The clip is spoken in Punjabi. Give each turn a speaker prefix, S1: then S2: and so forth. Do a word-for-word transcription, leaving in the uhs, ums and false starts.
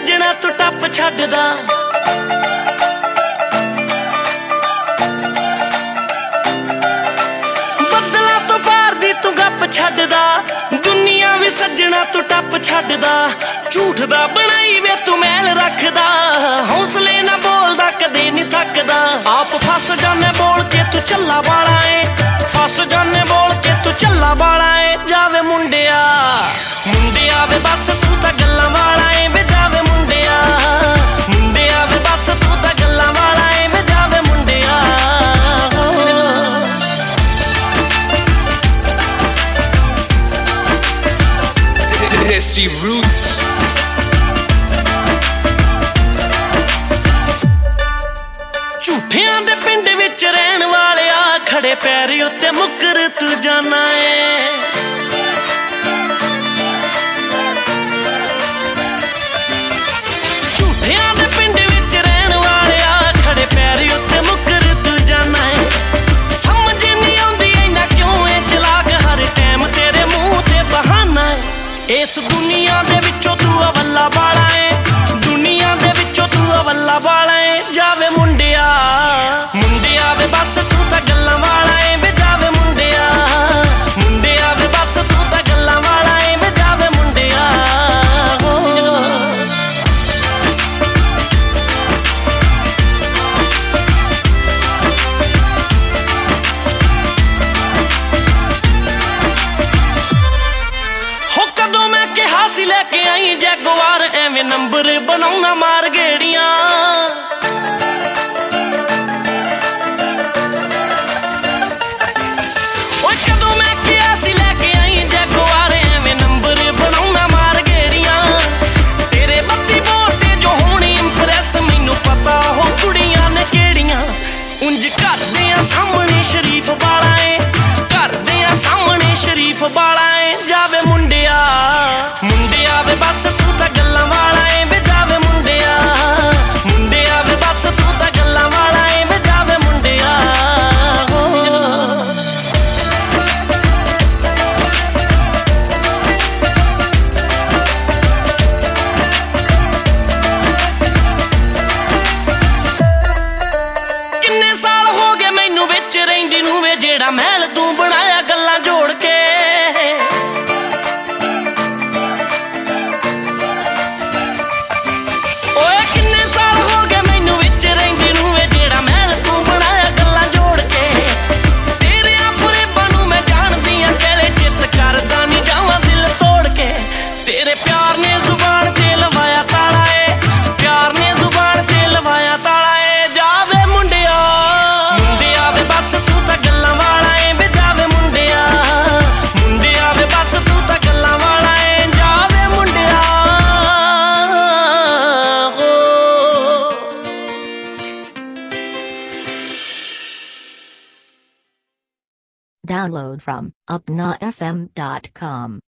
S1: ਸੱਜਣਾ ਤੂੰ ਟੱਪ ਛੱਡਦਾ ਬੱਦਲਾਂ ਤੋਂ ਪਾਰ ਦੀ ਤੂੰ ਗੱਪ ਛੱਡਦਾ ਦੁਨੀਆ ਵੀ ਸੱਜਣਾ ਤੂੰ ਟੱਪ ਛੱਡਦਾ ਝੂਠ ਦਾ ਬਣਾਈ ਵੇ ਤੂੰ ਮੈਲ ਰੱਖਦਾ ਹੌਸਲੇ ਨਾ ਬੋਲਦਾ ਕਦੇ ਨਹੀਂ ਥੱਕਦਾ ਆਪ ਫਸ ਜਾਣੇ ਬੋਲ ਕੇ ਤੂੰ ਚੱਲਾ ਵਾਲਾ ਏ ਫਸ ਜਾਣੇ ਬੋਲ ਕੇ ਤੂੰ ਚੱਲਾ ਵਾਲਾ ਏ ਜਾਵੇ ਮੁੰਡਿਆ ਮੁੰਡਿਆ ਵੇ ਬਸ ਤੂੰ ਤਾਂ ਗੱਲਾਂ ਵਾਲਾ ਏ ਵੇ ਜਾਵੇ ਮੁੰਡਿਆ ਮੁੰਡਿਆ ਵੇ ਬਸ ਤੂੰ ਤਾਂ ਗੱਲਾਂ ਵਾਲਾ ਏ ਵੇ ਜਾਵੇ ਮੁੰਡਿਆ
S2: Desi Roots
S1: ਝੂਠਿਆਂ ਦੇ ਪਿੰਡ ਵਿੱਚ ਰਹਿਣ ਵਾਲਿਆ ਖੜੇ ਪੈਰ ਉੱਤੇ ਮੁੱਕਰ ਤੂੰ ਜਾਣਾ ਏ ਝੂਠਿਆਂ ਦੇ ਪਿੰਡ ਵਿੱਚ ਰਹਿਣ ਵਾਲਿਆ ਖੜੇ ਪੈਰ ਉੱਤੇ ਮੁੱਕਰ ਤੂੰ ਜਾਣਾ ਏ ਸਮਝ ਨਹੀਂ ਆਉਂਦੀ ਇੰਨਾ ਕਿਉਂ ਏ ਚਲਾਕ ਹਰ ਟਾਈਮ ਤੇਰੇ ਮੂੰਹ ਤੇ ਬਹਾਨਾ ਏ ਇਸ ਦੁਨੀਆ ਦੇ ਵਿੱਚੋਂ ਤੂੰ ਅਵੱਲਾ ਵਾਲਾ ਏ ਦੁਨੀਆ ਦੇ ਵਿੱਚੋਂ ਤੂੰ ਅਵੱਲਾ ਵਾਲਾ ਏ ਜਾਵੇ ਮੁੰਡਿਆ ਮੁੰਡਿਆ ਵੇ ਬਸ ਤੂੰ ਤਾਂ ਗੱਲਾਂ ਵਾਲਾ ਏ ਵੇ ਜਾਵੇ ਮੁੰਡਿਆ ਮੁੰਡਿਆ ਵੇ ਬਸ ਤੂੰ ਤਾਂ ਗੱਲਾਂ ਵਾਲਾ ਏ ਵੇ ਜਾਵੇ ਮੁੰਡਿਆ ਹੋ ਕਦੋਂ ਮੈਂ ਕਿਹਾ ਸੀ ਲੈ ਕੇ ਆਈ ਜੈਗੁਆਰ ਐਵੇਂ ਨੰਬਰ ਬਣਾਉਣਾ ਮਾਰ ਗੇੜੀਆਂ ਉਂਝ ਘਰਦਿਆਂ ਸਾਹਮਣੇ ਸ਼ਰੀਫ ਵਾਲਾ ਏ ਘਰਦਿਆਂ ਸਾਹਮਣੇ ਸ਼ਰੀਫ ਵਾਲਾ ਏ ਜਾਵੇ ਮੁੰਡਿਆ ਮੁੰਡਿਆ ਵੇ ਬਸ ਤੂੰ ਤਾਂ ਗੱਲਾਂ ਵਾਲਾ ਏ ਵੇ ਜਾਵੇ ਮੁੰਡਿਆ ਮੁੰਡਿਆ ਵੇ ਬਸ ਤੂੰ ਤਾਂ ਗੱਲਾਂ ਵਾਲਾ ਏ ਵੇ ਜਾਵੇ ਮੁੰਡਿਆ ਕਿੰਨੇ ਸਾਲ ਹੋ ਗਏ ਮੈਨੂੰ ਵਿੱਚ ਰਹਿੰਦੀ ਨੂੰ ਵੇ ਜਿਹੜਾ ਮਹਿਲ ਤੂੰ ਬਣਾਇਆ ਗੱਲਾਂ ਜੋੜ ਕੇ ਓਏ ਕਿੰਨੇ ਸਾਲ ਹੋ ਗਏ ਮੈਨੂੰ ਵਿੱਚ ਰਹਿੰਦੀ ਨੂੰ ਵੇ ਜਿਹੜਾ ਮਹਿਲ ਤੂੰ ਬਣਾਇਆ ਗੱਲਾਂ ਜੋੜ ਕੇ ਤੇਰਿਆਂ ਫਰੇਬਾਂ ਨੂੰ ਮੈਂ ਜਾਣਦੀ ਆਂ ਤੇਰੇ ਚਿੱਤ ਕਰਦਾ ਨਹੀਂ ਜਾਵਾਂ ਦਿਲ ਤੋੜ ਕੇ ਤੇਰੇ ਪਿਆਰ ਨੇ ਜ਼ੁਬਾਨ ਤੇ ਲਵਾਇਆ ਤਾਲਾ ਏ ਪਿਆਰ ਨੇ ਜ਼ੁਬਾਨ ਤੇ ਲਵਾਇਆ ਤਾਲਾ ਏ ਜਾਵੇ ਮੁੰਡਿਆ ਮੁੰਡਿਆ ਵੇ ਬਸ ਤੂੰ ਤਾਂ ਗੱਲਾਂ ਵਾਲਾ ਏ ਵੇ ਜਾਵੇ ਮੁੰਡਿਆ ਮੁੰਡਿਆ ਵੇ ਬਸ ਤੂੰ ਤਾਂ ਗੱਲਾਂ ਵਾਲਾ ਏ ਜਾਵੇ ਮੁੰਡਿਆ ਹੋ
S3: Download from upna f m dot com.